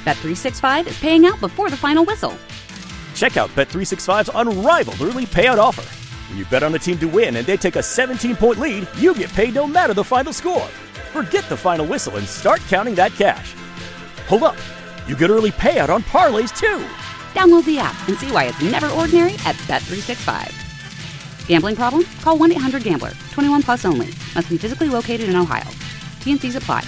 Bet365 is paying out before the final whistle. Check out Bet365's unrivaled early payout offer. When you bet on a team to win and they take a 17-point lead, you get paid no matter the final score. Forget the final whistle and start counting that cash. Hold up. You get early payout on parlays, too. Download the app and see why it's never ordinary at Bet365. Gambling problem? Call 1-800-GAMBLER. 21 plus only. Must be physically located in Ohio. T&Cs apply.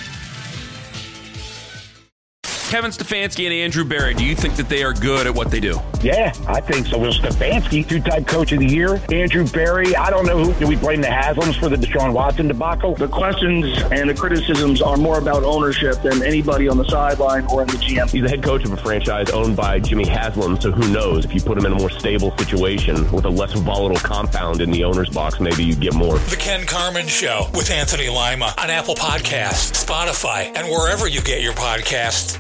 Kevin Stefanski and Andrew Berry, do you think that they are good at what they do? Yeah, I think so. Well, Stefanski, two-time coach of the year. Andrew Berry, I don't know who. Do we blame the Haslams for the Deshaun Watson debacle? The questions and the criticisms are more about ownership than anybody on the sideline or in the GM. He's the head coach of a franchise owned by Jimmy Haslam, so who knows? If you put him in a more stable situation with a less volatile compound in the owner's box, maybe you get more. The Ken Carman Show with Anthony Lima on Apple Podcasts, Spotify, and wherever you get your podcasts.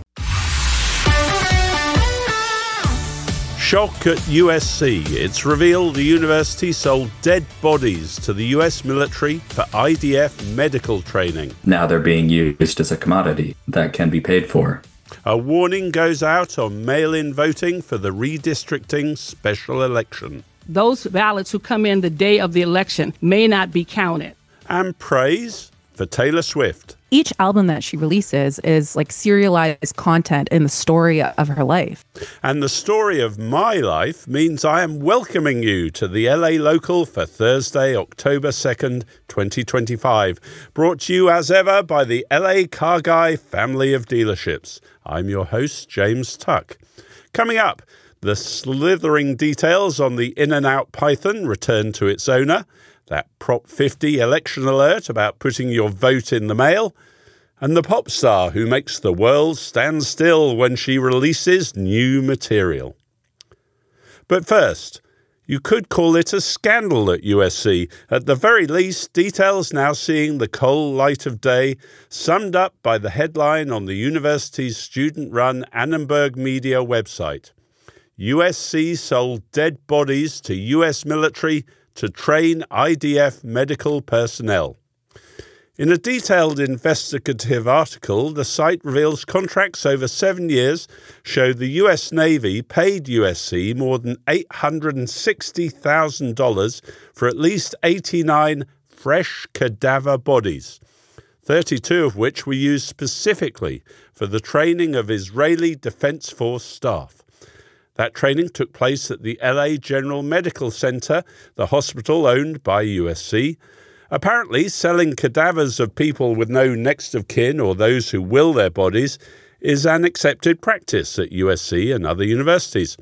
Shock at USC. It's revealed the university sold dead bodies to the US military for IDF medical training. Now they're being used as a commodity that can be paid for. A warning goes out on mail-in voting for the redistricting special election. Those ballots who come in the day of the election may not be counted. And praise for Taylor Swift. Each album that she releases is like serialized content in the story of her life. And the story of my life means I am welcoming you to the LA Local for Thursday, October 2nd, 2025. Brought to you as ever by the LA Car Guy family of dealerships. I'm your host, James Tuck. Coming up, the slithering details on the In-N-Out Python return to its owner, that Prop 50 election alert about putting your vote in the mail, and the pop star who makes the world stand still when she releases new material. But first, you could call it a scandal at USC. At the very least, details now seeing the cold light of day, summed up by the headline on the university's student-run Annenberg Media website. USC sold dead bodies to US military to train IDF medical personnel. In a detailed investigative article, the site reveals contracts over 7 years show the US Navy paid USC more than $860,000 for at least 89 fresh cadaver bodies, 32 of which were used specifically for the training of Israeli Defense Force staff. That training took place at the LA General Medical Center, the hospital owned by USC. Apparently, selling cadavers of people with no next of kin or those who will their bodies is an accepted practice at USC and other universities.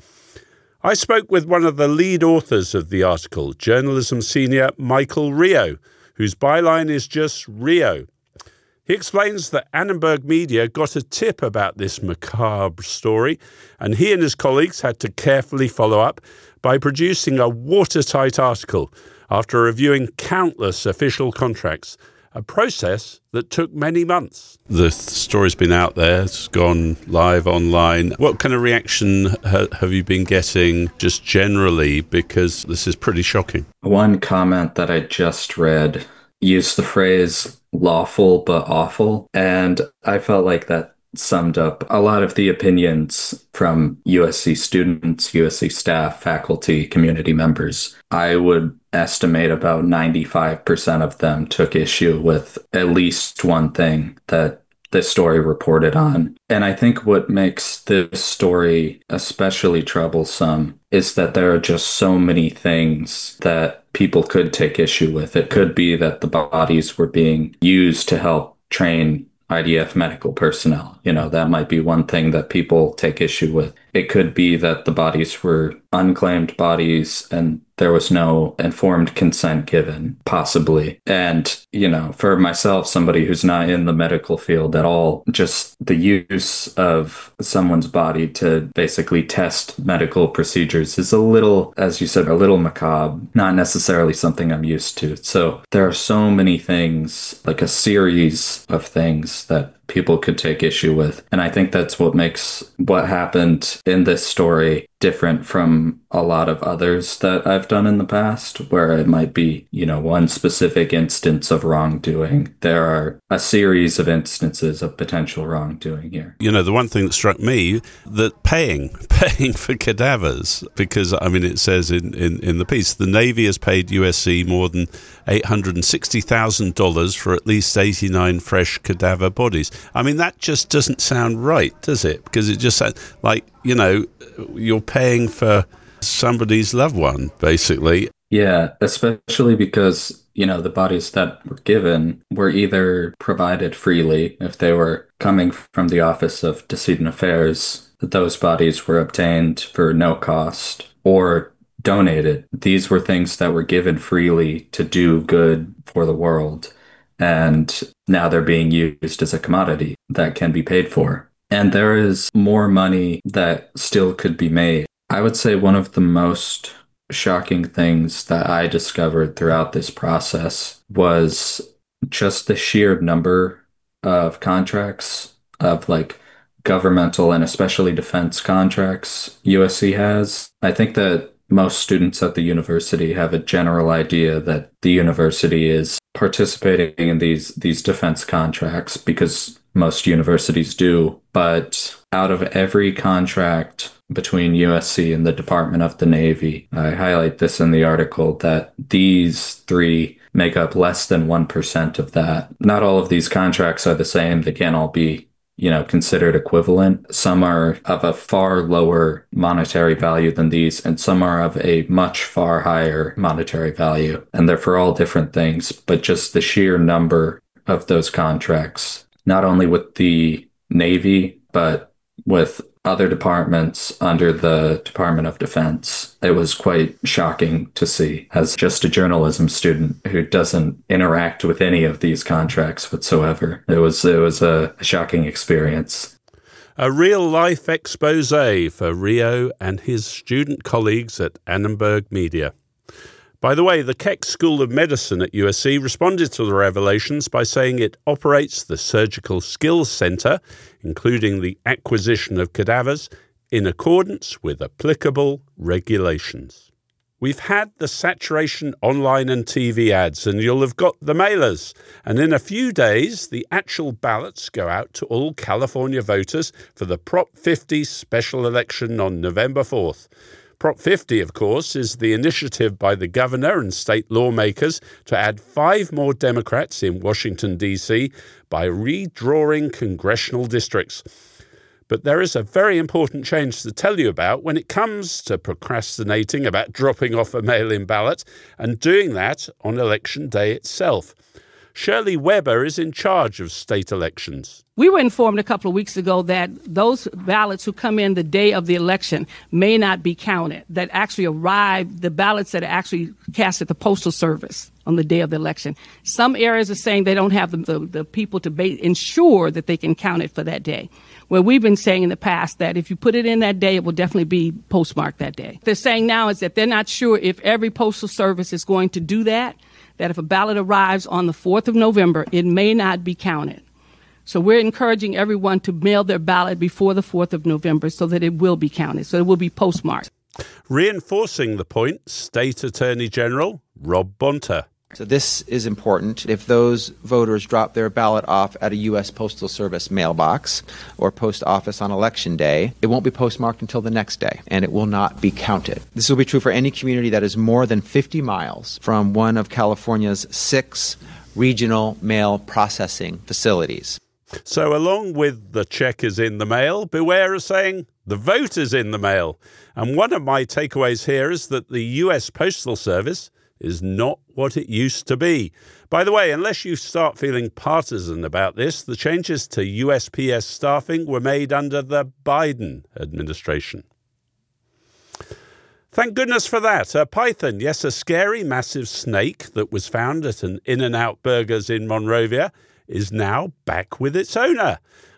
I spoke with one of the lead authors of the article, journalism senior Michael Rio, whose byline is just Rio. He explains that Annenberg Media got a tip about this macabre story, and he and his colleagues had to carefully follow up by producing a watertight article after reviewing countless official contracts, a process that took many months. The story's been out there, it's gone live online. What kind of reaction have you been getting just generally, because this is pretty shocking? One comment that I just read used the phrase lawful but awful, and I felt like that summed up a lot of the opinions from USC students, USC staff, faculty, community members. I would estimate about 95% of them took issue with at least one thing that this story reported on. And I think what makes this story especially troublesome is that there are just so many things that people could take issue with. It could be that the bodies were being used to help train IDF medical personnel. That might be one thing that people take issue with. It could be that the bodies were unclaimed bodies and there was no informed consent given, possibly. And, for myself, somebody who's not in the medical field at all, just the use of someone's body to basically test medical procedures is a little, as you said, a little macabre, not necessarily something I'm used to. So there are so many things, like a series of things that people could take issue with. And I think that's what makes what happened in this story different from a lot of others that I've done in the past, where it might be, one specific instance of wrongdoing. There are a series of instances of potential wrongdoing here. The one thing that struck me, that paying for cadavers, because, it says in the piece, the Navy has paid USC more than $860,000 for at least 89 fresh cadaver bodies. That just doesn't sound right, does it? Because it just sounds like, you're paying for somebody's loved one, basically. Yeah, especially because, the bodies that were given were either provided freely if they were coming from the Office of Decedent Affairs, those bodies were obtained for no cost, or donated. These were things that were given freely to do good for the world, and now they're being used as a commodity that can be paid for. And there is more money that still could be made. I would say one of the most shocking things that I discovered throughout this process was just the sheer number of contracts, of governmental and especially defense contracts USC has. I think that most students at the university have a general idea that the university is participating in these defense contracts because most universities do. But out of every contract between USC and the Department of the Navy, I highlight this in the article, that these three make up less than 1% of that. Not all of these contracts are the same. They can't all be considered equivalent. Some are of a far lower monetary value than these, and some are of a much far higher monetary value. And they're for all different things, but just the sheer number of those contracts, not only with the Navy, but with other departments under the Department of Defense. It was quite shocking to see, as just a journalism student who doesn't interact with any of these contracts whatsoever. It was a shocking experience. A real-life expose for Rio and his student colleagues at Annenberg Media. By the way, the Keck School of Medicine at USC responded to the revelations by saying it operates the Surgical Skills Center, including the acquisition of cadavers, in accordance with applicable regulations. We've had the saturation online and TV ads, and you'll have got the mailers. And in a few days, the actual ballots go out to all California voters for the Prop 50 special election on November 4th. Prop 50, of course, is the initiative by the governor and state lawmakers to add 5 more Democrats in Washington, D.C. by redrawing congressional districts. But there is a very important change to tell you about when it comes to procrastinating about dropping off a mail-in ballot and doing that on Election Day itself. Shirley Weber is in charge of state elections. We were informed a couple of weeks ago that those ballots who come in the day of the election may not be counted, that actually arrive, the ballots that are actually cast at the Postal Service on the day of the election. Some areas are saying they don't have the people to ensure that they can count it for that day. Where we've been saying in the past that if you put it in that day, it will definitely be postmarked that day. They're saying now is that they're not sure if every Postal Service is going to do that if a ballot arrives on the 4th of November, it may not be counted. So we're encouraging everyone to mail their ballot before the 4th of November so that it will be counted, so it will be postmarked. Reinforcing the point, State Attorney General Rob Bonta. So this is important. If those voters drop their ballot off at a U.S. Postal Service mailbox or post office on Election Day, it won't be postmarked until the next day, and it will not be counted. This will be true for any community that is more than 50 miles from one of California's 6 regional mail processing facilities. So along with the check is in the mail, beware of saying the vote is in the mail. And one of my takeaways here is that the U.S. Postal Service is not what it used to be. By the way, unless you start feeling partisan about this, the changes to USPS staffing were made under the Biden administration. Thank goodness for that. A python, yes, a scary, massive snake that was found at an In-N-Out Burgers in Monrovia is now back with its owner.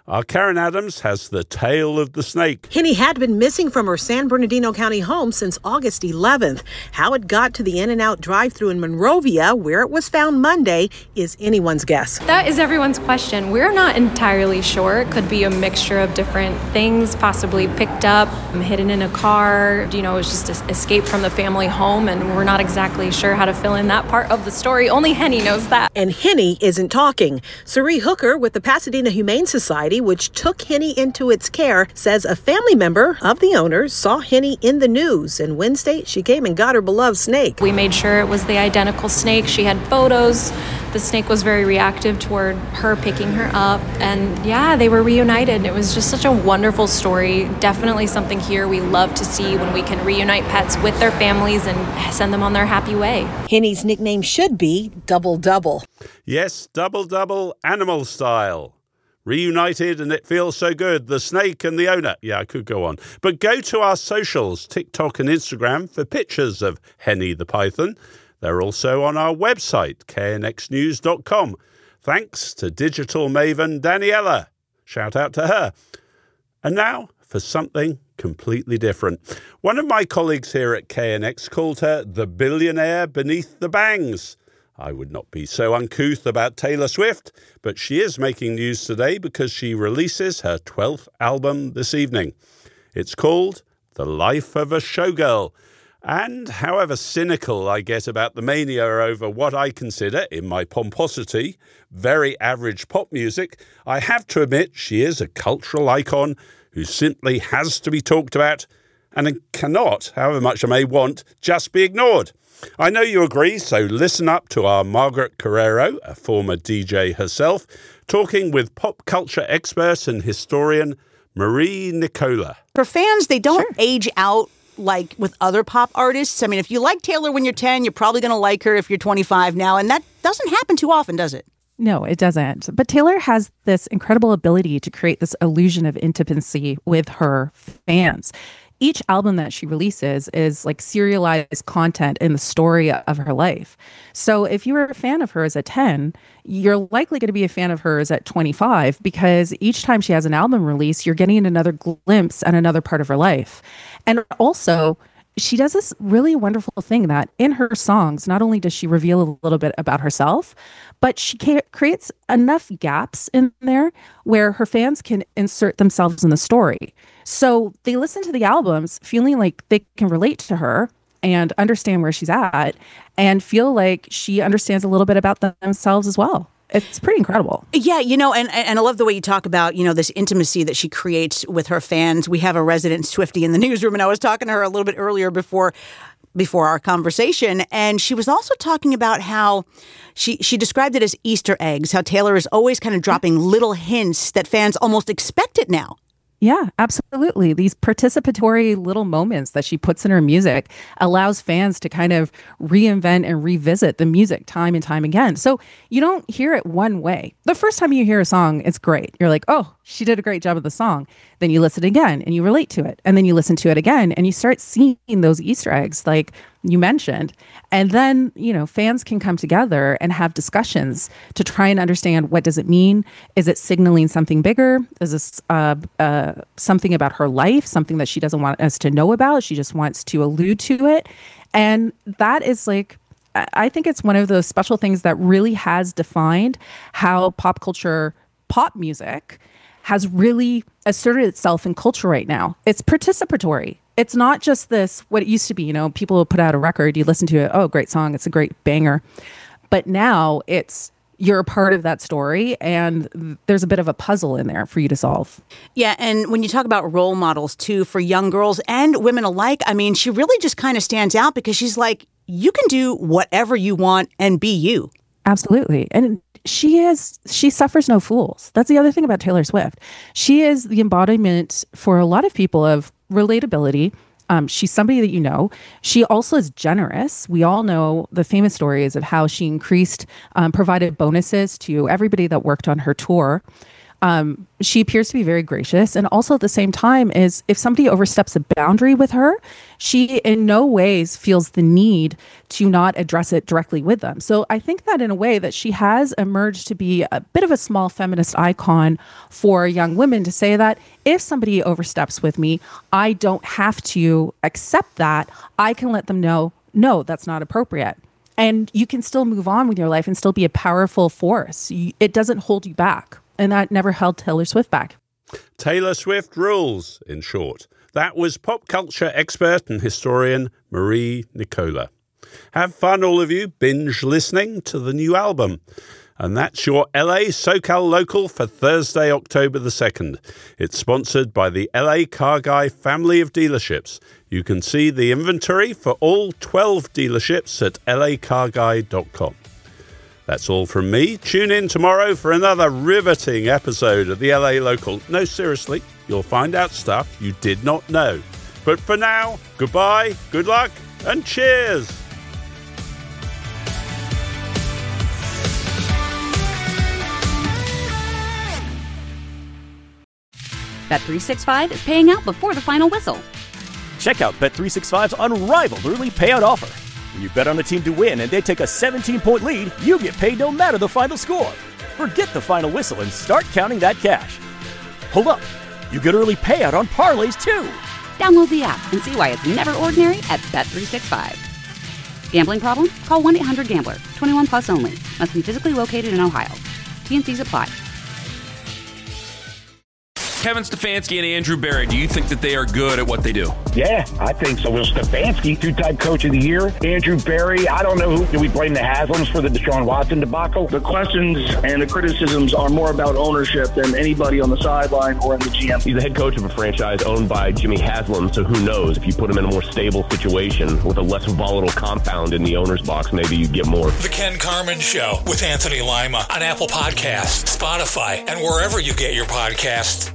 Our Karen Adams has the tale of the snake. Henny had been missing from her San Bernardino County home since August 11th. How it got to the In-N-Out drive-thru in Monrovia, where it was found Monday, is anyone's guess. That is everyone's question. We're not entirely sure. It could be a mixture of different things, possibly picked up, hidden in a car. It was just escaped from the family home, and we're not exactly sure how to fill in that part of the story. Only Henny knows that. And Henny isn't talking. Sari Hooker with the Pasadena Humane Society, which took Henny into its care, says a family member of the owners saw Henny in the news, and Wednesday she came and got her beloved snake. We made sure it was the identical snake. She had photos. The snake was very reactive toward her picking her up, and yeah, they were reunited. It was just such a wonderful story. Definitely something here we love to see when we can reunite pets with their families and send them on their happy way. Henny's nickname should be Double Double. Yes, Double Double, animal style. Reunited and it feels so good. The snake and the owner. Yeah, I could go on. But go to our socials, TikTok and Instagram, for pictures of Henny the python. They're also on our website, knxnews.com. Thanks to digital maven Daniela. Shout out to her. And now for something completely different. One of my colleagues here at KNX called her the billionaire beneath the bangs. I would not be so uncouth about Taylor Swift, but she is making news today because she releases her 12th album this evening. It's called The Life of a Showgirl. And however cynical I get about the mania over what I consider, in my pomposity, very average pop music, I have to admit she is a cultural icon who simply has to be talked about and cannot, however much I may want, just be ignored. I know you agree, so listen up to our Margaret Carrero, a former DJ herself, talking with pop culture expert and historian Marie Nicola. For fans, they don't age out like with other pop artists. I mean, if you like Taylor when you're 10, you're probably going to like her if you're 25 now, and that doesn't happen too often, does it? No, it doesn't. But Taylor has this incredible ability to create this illusion of intimacy with her fans. Each album that she releases is like serialized content in the story of her life. So if you were a fan of hers at 10, you're likely going to be a fan of hers at 25 because each time she has an album release, you're getting another glimpse at another part of her life. And also, she does this really wonderful thing that in her songs, not only does she reveal a little bit about herself, but she creates enough gaps in there where her fans can insert themselves in the story. So they listen to the albums feeling like they can relate to her and understand where she's at and feel like she understands a little bit about themselves as well. It's pretty incredible. Yeah, and I love the way you talk about, this intimacy that she creates with her fans. We have a resident Swiftie in the newsroom, and I was talking to her a little bit earlier before our conversation, and she was also talking about how she described it as Easter eggs, how Taylor is always kind of dropping little hints that fans almost expect it now. Yeah, absolutely. These participatory little moments that she puts in her music allows fans to kind of reinvent and revisit the music time and time again. So you don't hear it one way. The first time you hear a song, it's great. You're like, oh, she did a great job of the song. Then you listen again and you relate to it. And then you listen to it again and you start seeing those Easter eggs like you mentioned. And then, fans can come together and have discussions to try and understand, what does it mean? Is it signaling something bigger? Is this something about her life, something that she doesn't want us to know about? She just wants to allude to it. And that is I think it's one of those special things that really has defined how pop music has really asserted itself in culture right now. It's participatory. It's not just what it used to be. People will put out a record, you listen to it, oh, great song, it's a great banger. But now you're a part of that story, and there's a bit of a puzzle in there for you to solve. Yeah, and when you talk about role models, too, for young girls and women alike, I mean, she really just kind of stands out because she's like, you can do whatever you want and be you. Absolutely. And she suffers no fools. That's the other thing about Taylor Swift. She is the embodiment for a lot of people of relatability. She's somebody that you know. She also is generous. We all know the famous stories of how she provided bonuses to everybody that worked on her tour. She appears to be very gracious. And also at the same time is if somebody oversteps a boundary with her, she in no ways feels the need to not address it directly with them. So I think that in a way that she has emerged to be a bit of a small feminist icon for young women to say that if somebody oversteps with me, I don't have to accept that. I can let them know, no, that's not appropriate. And you can still move on with your life and still be a powerful force. It doesn't hold you back. And that never held Taylor Swift back. Taylor Swift rules, in short. That was pop culture expert and historian Marie Nicola. Have fun, all of you, binge listening to the new album. And that's your LA SoCal Local for Thursday, October the 2nd. It's sponsored by the LA Car Guy family of dealerships. You can see the inventory for all 12 dealerships at lacarguy.com. That's all from me. Tune in tomorrow for another riveting episode of the LA Local. No, seriously, you'll find out stuff you did not know. But for now, goodbye, good luck, and cheers! Bet365 is paying out before the final whistle. Check out Bet365's unrivaled early payout offer. When you bet on a team to win and they take a 17-point lead, you get paid no matter the final score. Forget the final whistle and start counting that cash. Hold up. You get early payout on parlays, too. Download the app and see why it's never ordinary at Bet365. Gambling problem? Call 1-800-GAMBLER. 21 plus only. Must be physically located in Ohio. T&Cs apply. Kevin Stefanski and Andrew Berry, do you think that they are good at what they do? Yeah, I think so. Will Stefanski, two-time coach of the year. Andrew Berry, I don't know who. Do we blame the Haslams for the Deshaun Watson debacle? The questions and the criticisms are more about ownership than anybody on the sideline or in the GM. He's the head coach of a franchise owned by Jimmy Haslam, so who knows? If you put him in a more stable situation with a less volatile compound in the owner's box, maybe you'd get more. The Ken Carman Show with Anthony Lima on Apple Podcasts, Spotify, and wherever you get your podcasts.